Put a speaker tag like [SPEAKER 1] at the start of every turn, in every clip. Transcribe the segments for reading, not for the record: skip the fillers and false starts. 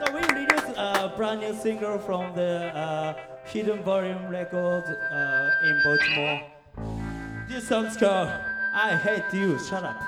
[SPEAKER 1] So we released a brand new single from the Hidden Volume Records in Baltimore. This song's called I Hate You, Shut Up.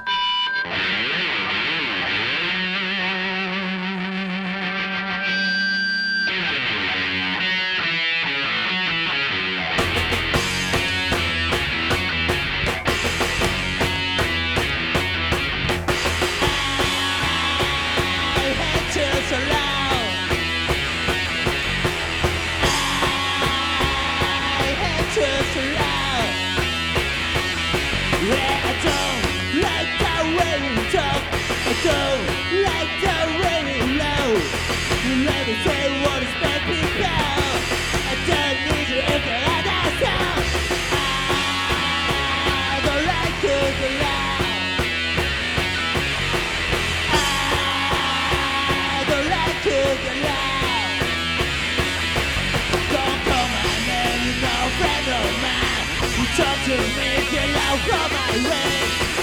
[SPEAKER 1] Talk to me, get out from my way.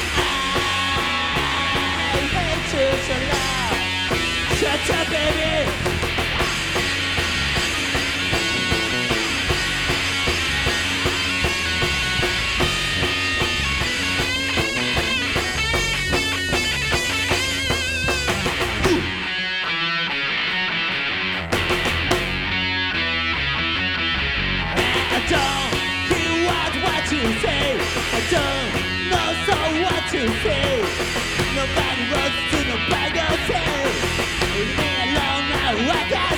[SPEAKER 1] I hate you so loud. Shut up, baby. I don't say, I don't know so what to say. Nobody wants to, nobody will say. Leave me alone now, I got